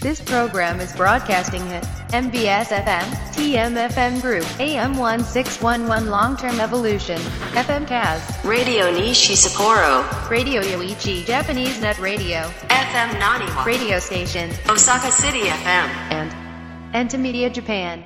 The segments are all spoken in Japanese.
This program is broadcasting at MBS FM, TMFM Group, AM1611 Long-Term Evolution, FM Kaz, Radio Nishi Sapporo, Radio Yoichi Japanese Net Radio, FM Naniwa, Radio Station, Osaka City FM, and Entimedia Japan。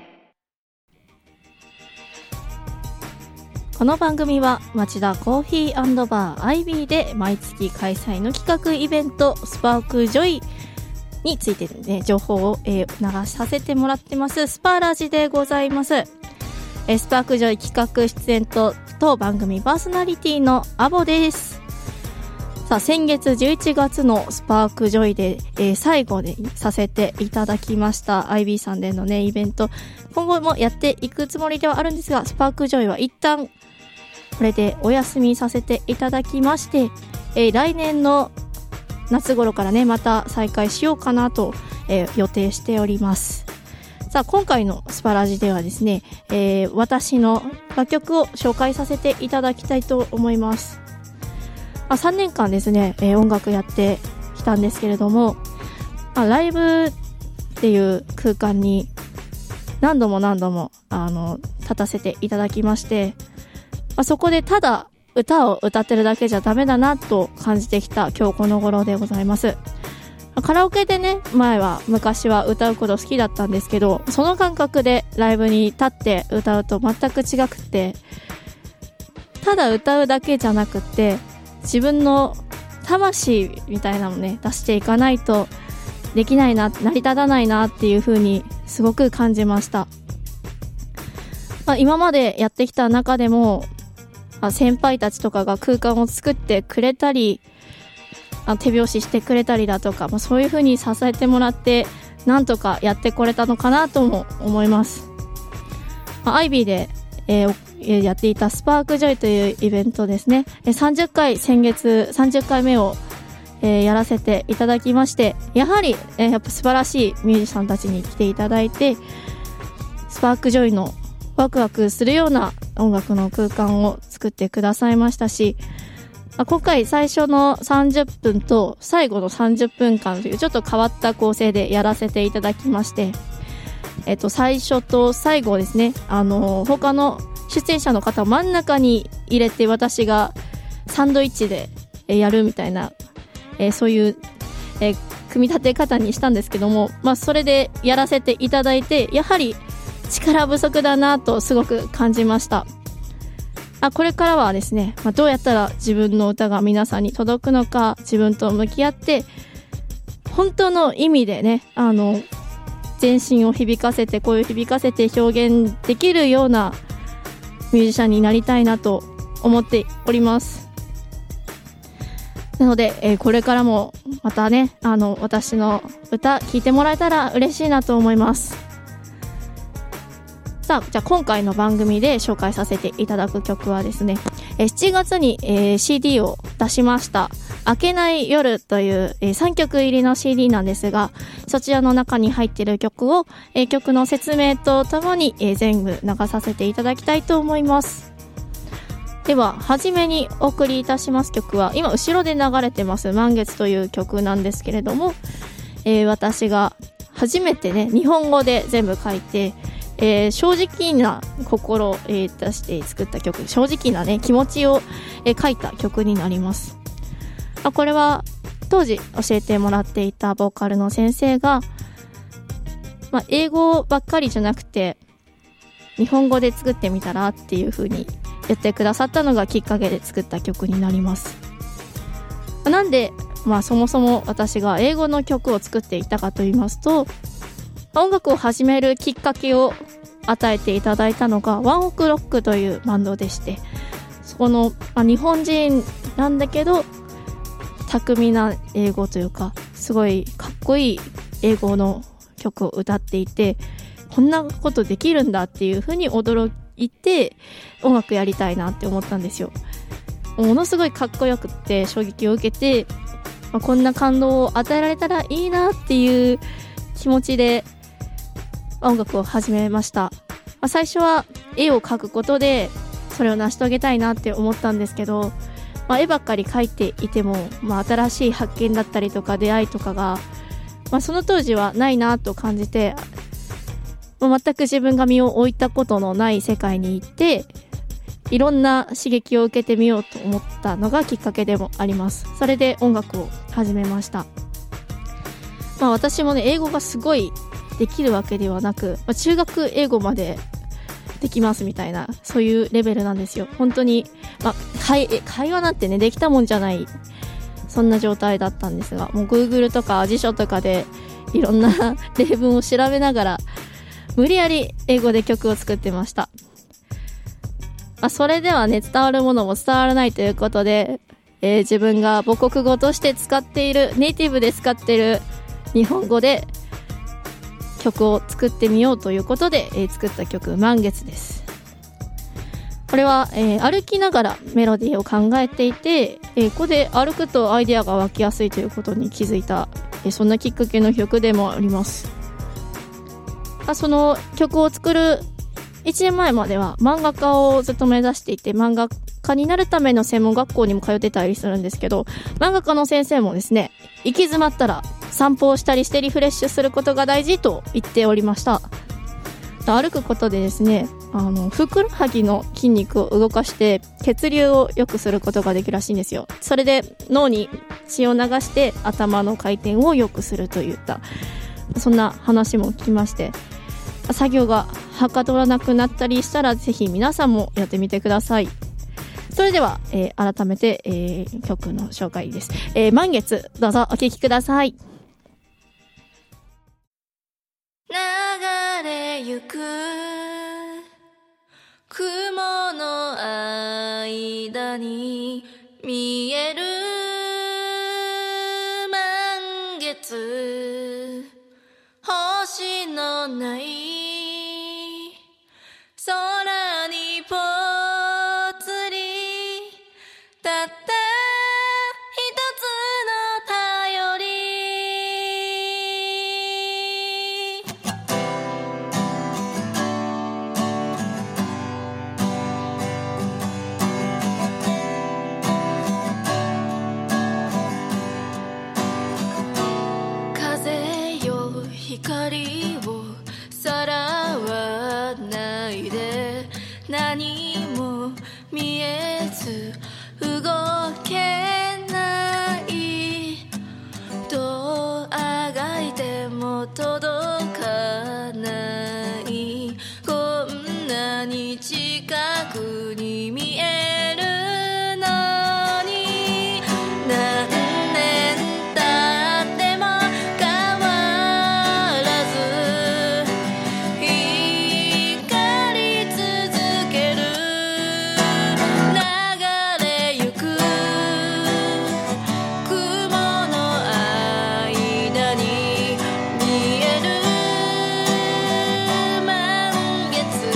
この番組は町田コーヒー&バー IB で毎月開催の企画イベントスパークジョイについて、ね、情報を、流させてもらってますスパラジでございます。スパークジョイ企画出演と番組パーソナリティのアボです。さあ先月11月のスパークジョイで、最後でさせていただきました IB さんでのねイベント、今後もやっていくつもりではあるんですが、スパークジョイは一旦これでお休みさせていただきまして、来年の夏頃からねまた再開しようかなと、予定しております。さあ今回のスパラジではですね、私の楽曲を紹介させていただきたいと思います。3年間ですね、音楽やってきたんですけれども、ライブっていう空間に何度も立たせていただきまして、そこでただ歌を歌ってるだけじゃダメだなと感じてきた今日この頃でございます。カラオケでね昔は歌うこと好きだったんですけど、その感覚でライブに立って歌うと全く違くって、ただ歌うだけじゃなくって自分の魂みたいなのね出していかないとできないな、成り立たないなっていう風にすごく感じました。今までやってきた中でも先輩たちとかが空間を作ってくれたり手拍子してくれたりだとか、そういう風に支えてもらってなんとかやってこれたのかなとも思います。IB で、やっていたスパークジョイというイベントですね、先月30回目を、やらせていただきまして、やはり、やっぱ素晴らしいミュージシャンたちに来ていただいて、スパークジョイのワクワクするような音楽の空間を作ってくださいましたし、今回最初の30分と最後の30分間というちょっと変わった構成でやらせていただきまして、最初と最後ですね、他の出演者の方を真ん中に入れて私がサンドイッチでやるみたいな、そういう、組み立て方にしたんですけども、それでやらせていただいて、やはり力不足だなとすごく感じました。これからはですね、どうやったら自分の歌が皆さんに届くのか、自分と向き合って本当の意味でね全身を響かせて声を響かせて表現できるようなミュージシャンになりたいなと思っております。なので、これからもまたね私の歌聴いてもらえたら嬉しいなと思います。さあ、じゃあ今回の番組で紹介させていただく曲はですね、7月に、CD を出しました明けない夜という、3曲入りの CD なんですが、そちらの中に入っている曲を、曲の説明とともに、全部流させていただきたいと思います。では初めにお送りいたします曲は今後ろで流れてます満月という曲なんですけれども、私が初めてね日本語で全部書いて、正直な心を、出して作った曲、正直なね気持ちを、書いた曲になります。これは当時教えてもらっていたボーカルの先生が、英語ばっかりじゃなくて日本語で作ってみたらっていう風に言ってくださったのがきっかけで作った曲になります。なんでそもそも私が英語の曲を作っていたかと言いますと、音楽を始めるきっかけを与えていただいたのがワンオクロックというバンドでして、そこの、日本人なんだけど巧みな英語というかすごいかっこいい英語の曲を歌っていて、こんなことできるんだっていう風に驚いて音楽やりたいなって思ったんですよ。ものすごいかっこよくって衝撃を受けて、こんな感動を与えられたらいいなっていう気持ちで音楽を始めました。最初は絵を描くことでそれを成し遂げたいなって思ったんですけど、絵ばっかり描いていても、新しい発見だったりとか出会いとかがその当時はないなと感じて、全く自分が身を置いたことのない世界に行っていろんな刺激を受けてみようと思ったのがきっかけでもあります。それで音楽を始めました。私もね、英語がすごいできるわけではなく、中学英語までできますみたいな、そういうレベルなんですよ。本当に、会話なんてね、できたもんじゃない、そんな状態だったんですが、もう Google とか辞書とかでいろんな例文を調べながら無理やり英語で曲を作ってました。それではね、伝わるものも伝わらないということで、自分が母国語として使っている、ネイティブで使っている日本語で曲を作ってみようということで、作った曲、満月です。これは、歩きながらメロディーを考えていて、ここで歩くとアイデアが湧きやすいということに気づいた、そんなきっかけの曲でもあります。その曲を作る1年前までは漫画家をずっと目指していて、漫画家になるための専門学校にも通ってたりするんですけど、漫画家の先生もですね、行き詰まったら散歩をしたりしてリフレッシュすることが大事と言っておりました。歩くことでですね、ふくらはぎの筋肉を動かして血流を良くすることができるらしいんですよ。それで脳に血を流して頭の回転を良くするといった、そんな話も聞きまして、作業がはかどらなくなったりしたら、ぜひ皆さんもやってみてください。それでは、改めて、曲の紹介です。満月、どうぞお聴きください。 流れゆく雲の間に見える満月、星のない空にぽつりたった一つの頼り。風よ光をさらわないで、何も見えず動けない、どうあがいても届かない、こんなに近くに見えるのに、何年経っても変わらず光り続ける。流れゆく雲の間に見える満月、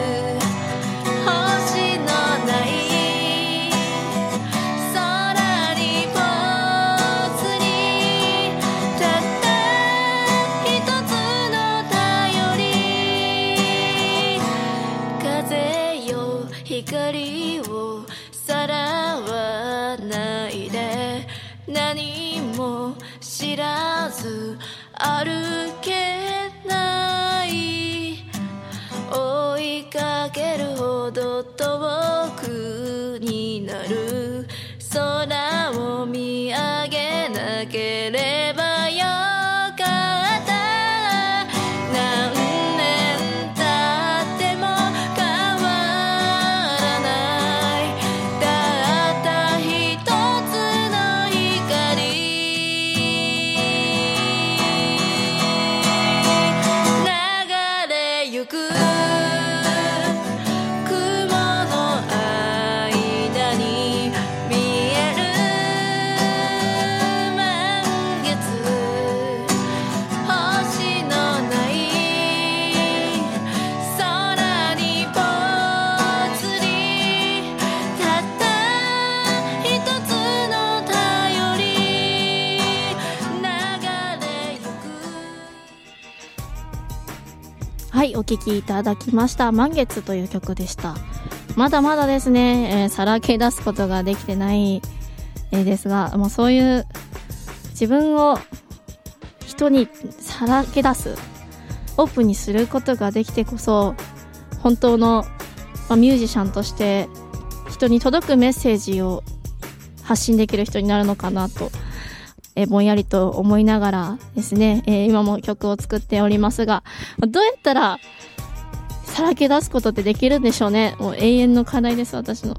星のない空にぽつりたった一つの頼り。風よ光をさらわないで、何も知らず歩けない、追いかけるほど遠くになる、空を見上げなければよかった。何年経っても変わらない、たった一つの光。流れゆく雲の間に見える満月、星のない空にぽつりたった一つの頼り。流れゆく。 はい、お聴きいただきました。満月という曲でした。まだまだですね、さらけ出すことができてない、ですが、もうそういう自分を一人にさらけ出す、オープンにすることができてこそ本当の、ミュージシャンとして人に届くメッセージを発信できる人になるのかなと、ぼんやりと思いながらですね、今も曲を作っておりますが、どうやったらさらけ出すことってできるんでしょうね。もう永遠の課題です、私の。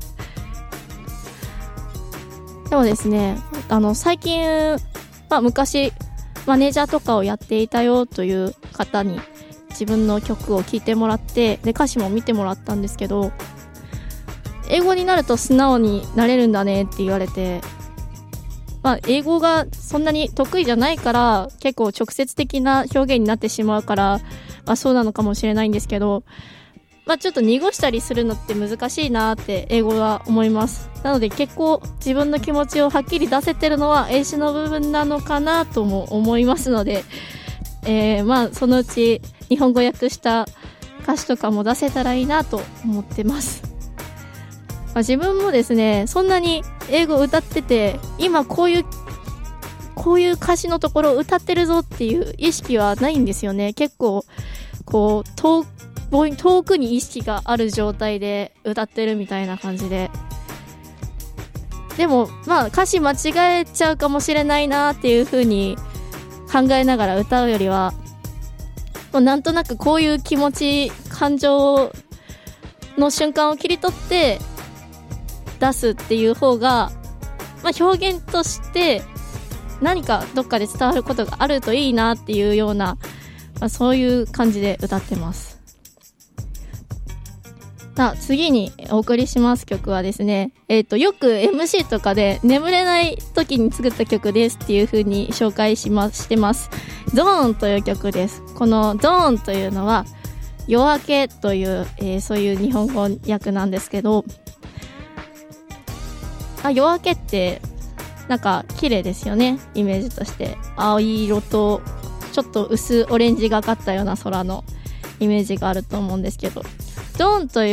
でもですね、最近、昔マネージャーとかをやっていたよという方に自分の曲を聴いてもらって、で歌詞も見てもらったんですけど、英語になると素直になれるんだねって言われて、英語がそんなに得意じゃないから結構直接的な表現になってしまうから、そうなのかもしれないんですけど、ちょっと濁したりするのって難しいなって英語は思います。なので結構自分の気持ちをはっきり出せてるのは英詞の部分なのかなとも思いますので、そのうち日本語訳した歌詞とかも出せたらいいなと思ってます。自分もですね、そんなに英語歌ってて今こういう歌詞のところを歌ってるぞっていう意識はないんですよね。結構こう遠くに意識がある状態で歌ってるみたいな感じで、でも歌詞間違えちゃうかもしれないなっていう風に考えながら歌うよりは、もうなんとなくこういう気持ち、感情の瞬間を切り取って出すっていう方が、表現として何かどっかで伝わることがあるといいなっていうような、そういう感じで歌ってます。次にお送りします曲はですね、よく MC とかで眠れない時に作った曲ですっていう風に紹介してます。ゾーンという曲です。このゾーンというのは夜明けという、そういう日本語訳なんですけど、夜明けってなんか綺麗ですよね、イメージとして。青色とちょっと薄オレンジがかったような空のイメージがあると思うんですけど、ゾーンという、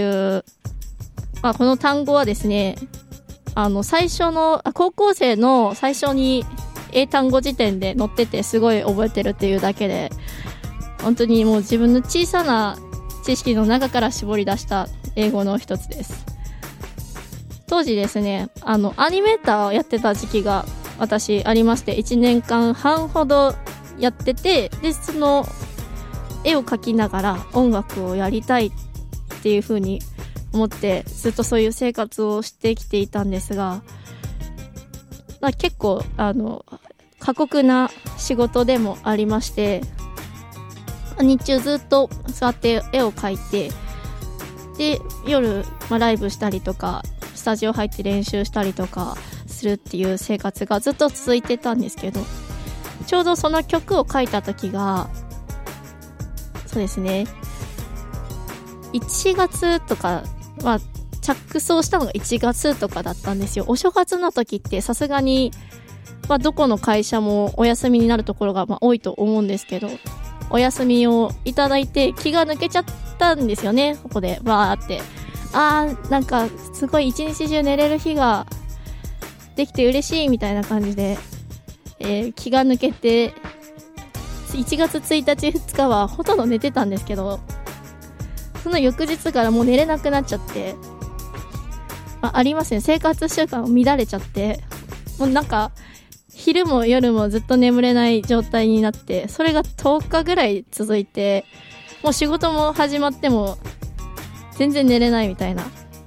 この単語はですね、最初の高校生の最初に英単語辞典で載っててすごい覚えてるっていうだけで、本当にもう自分の小さな知識の中から絞り出した英語の一つです。当時ですね、アニメーターをやってた時期が私ありまして、1年間半ほどやってて、でその絵を描きながら音楽をやりたいっていう風に思ってずっとそういう生活をしてきていたんですが、結構過酷な仕事でもありまして、日中ずっと座って絵を描いて、で夜、ライブしたりとかスタジオ入って練習したりとかするっていう生活がずっと続いてたんですけど、ちょうどその曲を書いた時がそうですね、1月とかは着想したのが1月とかだったんですよ。お正月の時ってさすがに、どこの会社もお休みになるところが多いと思うんですけど、お休みをいただいて気が抜けちゃったんですよね。ここでバーってなんかすごい一日中寝れる日ができて嬉しいみたいな感じで、気が抜けて1月1日2日はほとんど寝てたんですけど、その翌日からもう寝れなくなっちゃって、ありますね、生活習慣を乱れちゃって、もうなんか昼も夜もずっと眠れない状態になって、それが10日ぐらい続いて、もう仕事も始まっても全然寝れないみたいな、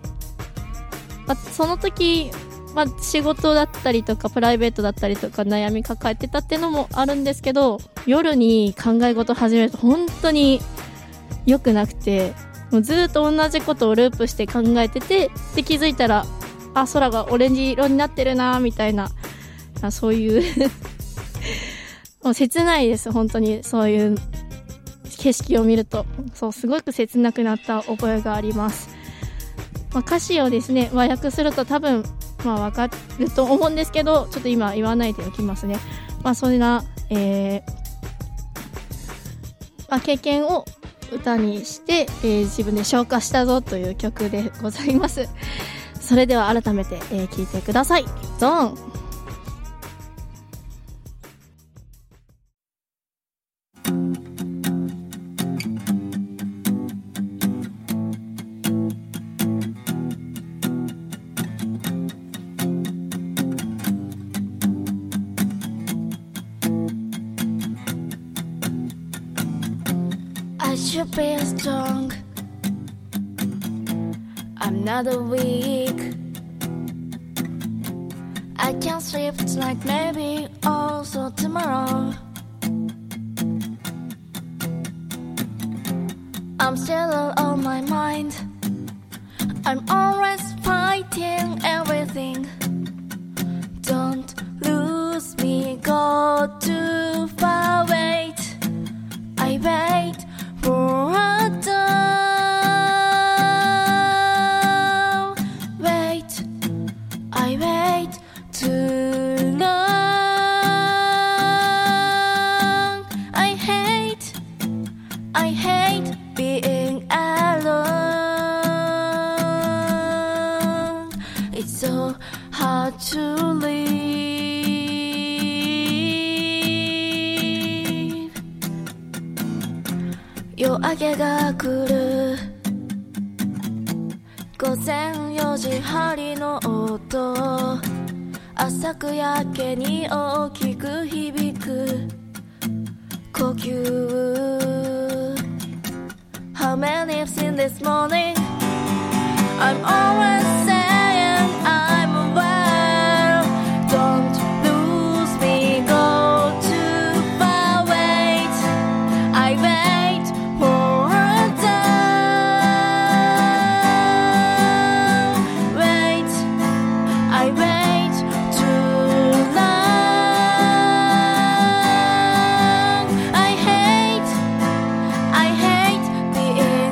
その時、仕事だったりとかプライベートだったりとか悩み抱えてたっていうのもあるんですけど、夜に考え事始めると本当に良くなくて、もうずっと同じことをループして考えてて、で気づいたら空がオレンジ色になってるなみたいな、そういうもう切ないです、本当に。そういう景色を見るとすごく切なくなった覚えがあります。歌詞をですね、和訳すると多分わかると思うんですけど、ちょっと今言わないでおきますね。そんな、経験を歌にして、自分で消化したぞという曲でございます。それでは改めて、聴いてください。ゾーン。 should be strong. I'm not weak. I can sleep tonight, maybe also tomorrow. I'm still on my mind. I'm always fighting everything. Don't lose me, go too far. Wait, I wait for a dawn. Wait, I wait too long. I hate being alone. It's so hard to leave. 夜明けが来る午前4時針の音、浅くやけに大きく響く呼吸。 How many have seen this morning? I'm always saying I'm aware. Don't lose me, go too far. Wait, I wait for a dawn. Wait, I wait too long. I hate being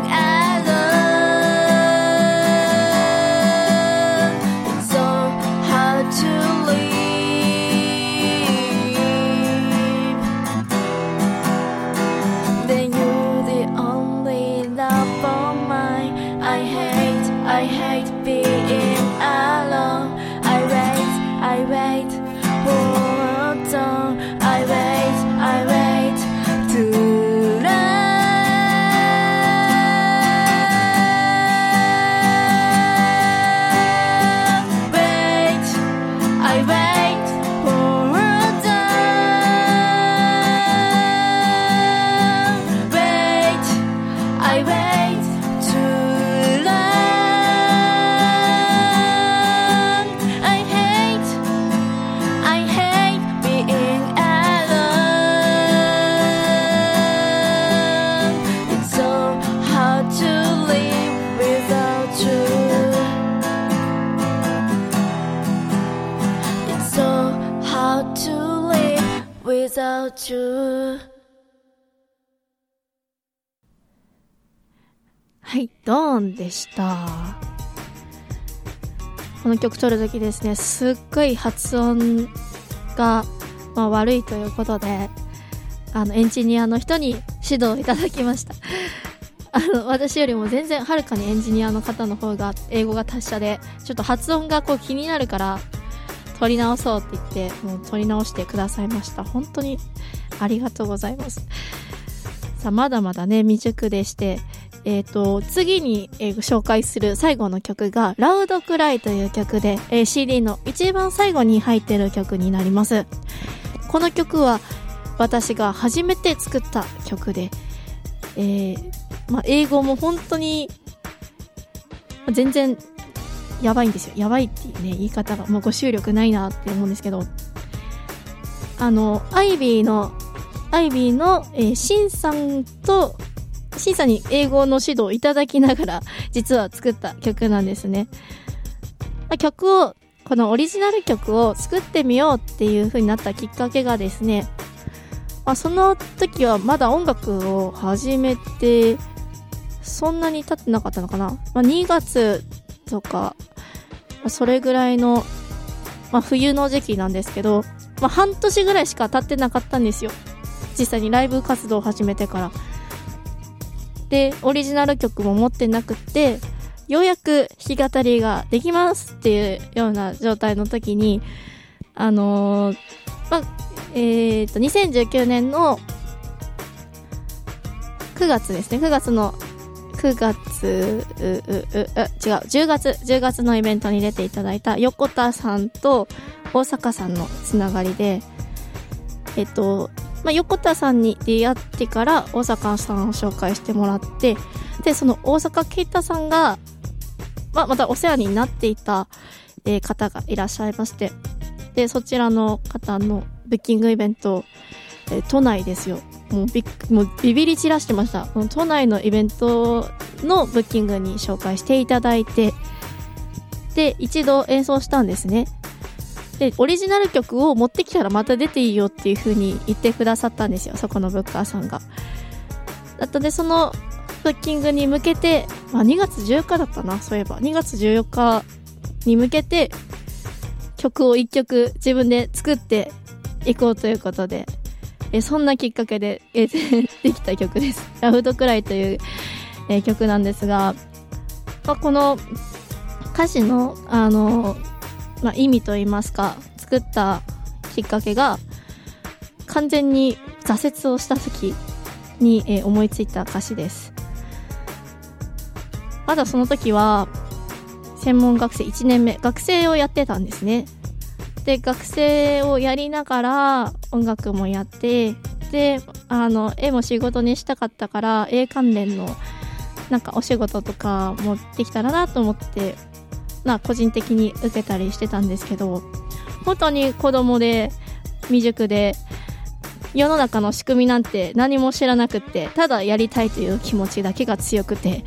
alone. It's so hard to leave. Then you're the only love of mine. I hate being alone. I wait for a dawn. I wait too long. Wait, I wait for a dawn. Wait, I wait too long. I hate being alone. It's so hard to live without you. It's so hard to live without you. はい、ドーンでした。この曲撮るときですね、すっごい発音が、悪いということで、エンジニアの人に指導いただきました。私よりも全然はるかにエンジニアの方の方が英語が達者で、ちょっと発音がこう気になるから撮り直そうって言って、もう撮り直してくださいました。本当にありがとうございます。さあ、まだまだね、未熟でして、次に、紹介する最後の曲がラウドクライという曲で、CD の一番最後に入っている曲になります。この曲は私が初めて作った曲で、英語も本当に全然やばいんですよ。やばいっていうね、言い方がもう語習力ないなって思うんですけど、アイビーの、シンさんに英語の指導をいただきながら実は作った曲なんですね。このオリジナル曲を作ってみようっていう風になったきっかけがですね、その時はまだ音楽を始めてそんなに経ってなかったのかな。2月とかそれぐらいの、冬の時期なんですけど、半年ぐらいしか経ってなかったんですよ。実際にライブ活動を始めてから。で、オリジナル曲も持ってなくって、ようやく弾き語りができますっていうような状態の時に、2019年の9月ですね。10月のイベントに出ていただいた横田さんと大阪さんのつながりで、 横田さんに出会ってから大阪さんを紹介してもらって、でその大阪啓太さんが、またお世話になっていた、方がいらっしゃいまして、でそちらの方のブッキングイベント、都内ですよ。もうビビり散らしてました。都内のイベントのブッキングに紹介していただいて、で一度演奏したんですね。でオリジナル曲を持ってきたらまた出ていいよっていう風に言ってくださったんですよ、そこのブッカーさんが。だったでそのブッキングに向けて、2月14日だったな、そういえば2月14日に向けて曲を1曲自分で作っていこうということで、そんなきっかけで、できた曲です。ラフドクライという、曲なんですが、この歌詞の意味といいますか、作ったきっかけが完全に挫折をした時に、思いついた歌詞です。まだその時は専門学生1年目、学生をやってたんですね。で学生をやりながら音楽もやって、で絵も仕事にしたかったから、絵関連のなんかお仕事とかもできたらなと思って、個人的に受けたりしてたんですけど、本当に子供で未熟で世の中の仕組みなんて何も知らなくって、ただやりたいという気持ちだけが強くて、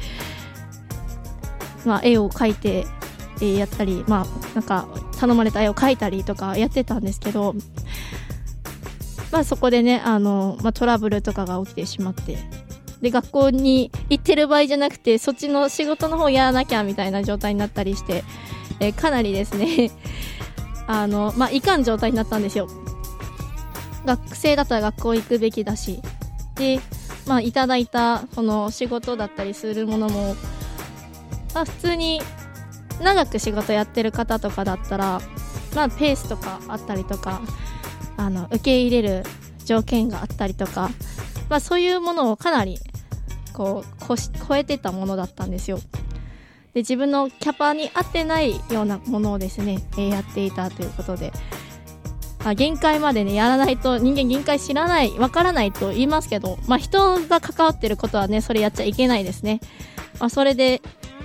絵を描いてやったり、なんか頼まれた絵を描いたりとかやってたんですけど、そこでねトラブルとかが起きてしまって、で学校に行ってる場合じゃなくてそっちの仕事の方やらなきゃみたいな状態になったりして、かなりですねいかん状態になったんですよ。学生だったら学校行くべきだし、でいただいたその仕事だったりするものも、普通に長く仕事やってる方とかだったら、ペースとかあったりとか、受け入れる条件があったりとか、そういうものをかなり超えてたものだったんですよ。で自分のキャパに合ってないようなものをですね、やっていたということで、限界までねやらないと人間限界知らない、わからないと言いますけど、人が関わってることはねそれやっちゃいけないですね。それで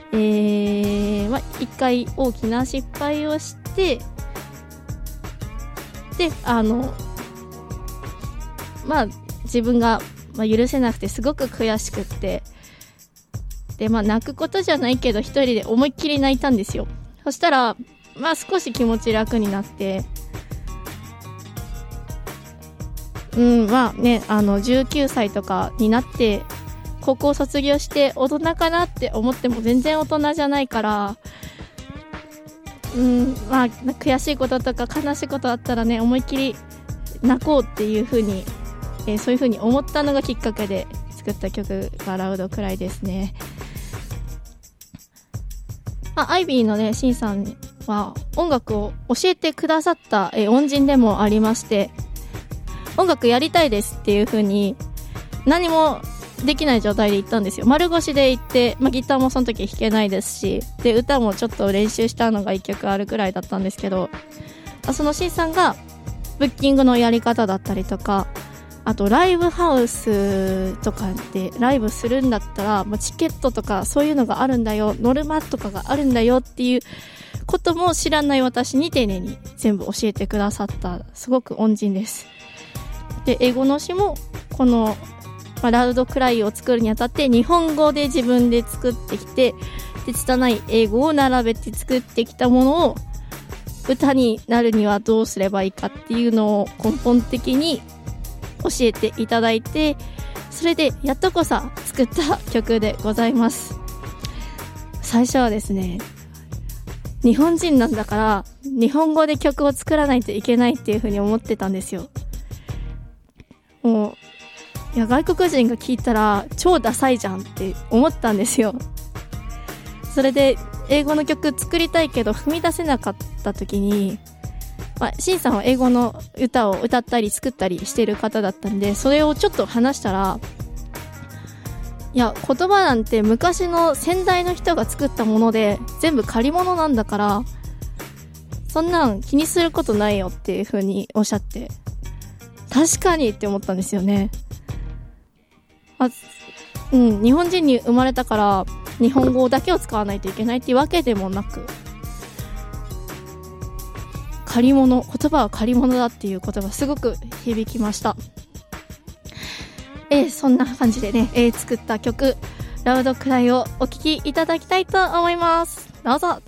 一回大きな失敗をして、で自分が許せなくてすごく悔しくって、で泣くことじゃないけど一人で思いっきり泣いたんですよ。そしたら少し気持ち楽になって、19歳とかになって高校卒業して大人かなって思っても全然大人じゃないから、悔しいこととか悲しいことあったらね思いっきり泣こうっていう風に、そういう風に思ったのがきっかけで作った曲がラウドクライですね。アイビーのねシンさんは音楽を教えてくださった、恩人でもありまして、音楽やりたいですっていう風に何もできない状態で行ったんですよ。丸腰で行って、ギターもその時弾けないですし、で歌もちょっと練習したのが1曲あるくらいだったんですけど、その C さんがブッキングのやり方だったりとか、あとライブハウスとかでライブするんだったら、チケットとかそういうのがあるんだよ、ノルマとかがあるんだよっていうことも知らない私に丁寧に全部教えてくださったすごく恩人です。で英語の詩もこのラウドクライを作るにあたって日本語で自分で作ってきて、で拙い英語を並べて作ってきたものを歌になるにはどうすればいいかっていうのを根本的に教えていただいて、それでやっとこさ作った曲でございます。最初はですね、日本人なんだから日本語で曲を作らないといけないっていう風に思ってたんですよ。もういや外国人が聞いたら超ダサいじゃんって思ったんですよ。それで英語の曲作りたいけど踏み出せなかった時に、シンさんは英語の歌を歌ったり作ったりしてる方だったんで、それをちょっと話したら、いや言葉なんて昔の先代の人が作ったもので全部借り物なんだから、そんなん気にすることないよっていう風におっしゃって、 確かにって思ったんですよね。日本人に生まれたから日本語だけを使わないといけないっていうわけでもなく、言葉は借り物だっていう言葉すごく響きました。そんな感じでね、作った曲ラウドクライをお聴きいただきたいと思います。どうぞ。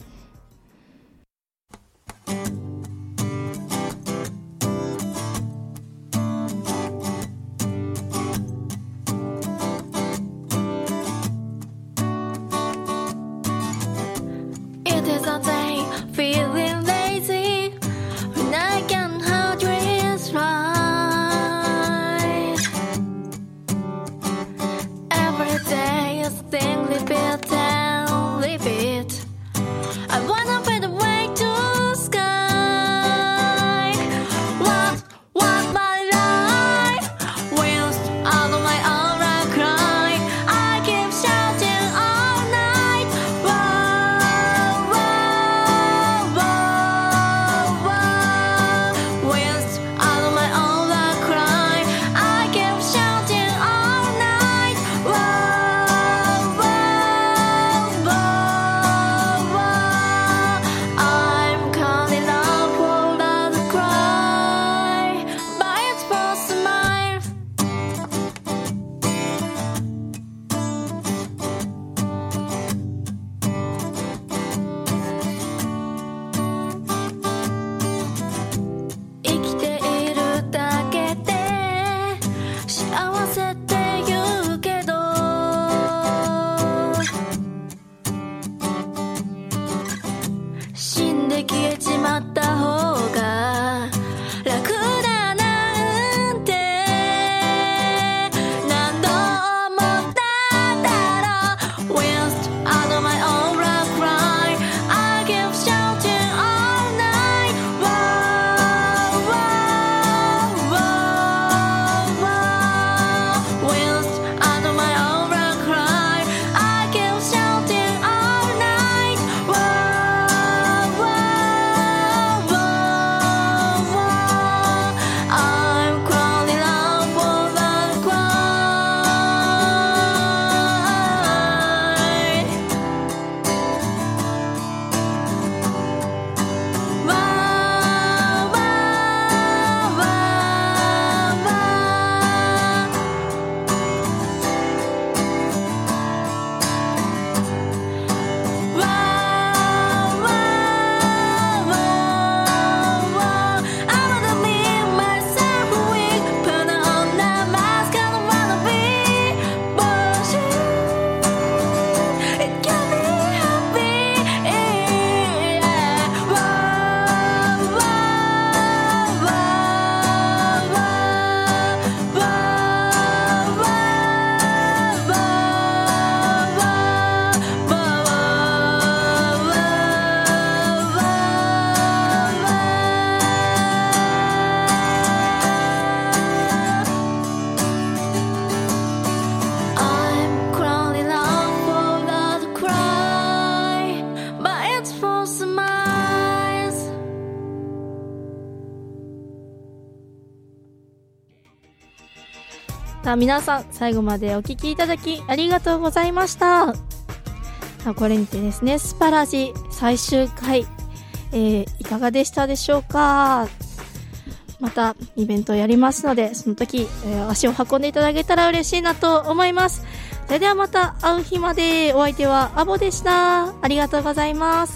皆さん最後までお聞きいただきありがとうございました。これにてですね、スパラジ最終回、いかがでしたでしょうか。またイベントをやりますので、その時、足を運んでいただけたら嬉しいなと思います。それではまた会う日まで。お相手はアボでした。ありがとうございます。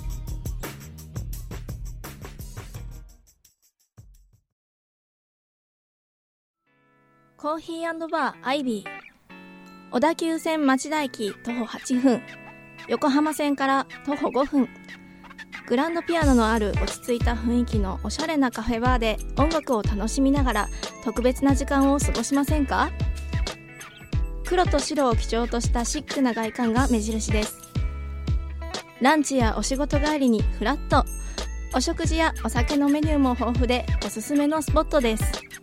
コーヒー&バーアイビー、小田急線町田駅徒歩8分、横浜線から徒歩5分、グランドピアノのある落ち着いた雰囲気のおしゃれなカフェバーで音楽を楽しみながら特別な時間を過ごしませんか。黒と白を基調としたシックな外観が目印です。ランチやお仕事帰りにフラット、お食事やお酒のメニューも豊富でおすすめのスポットです。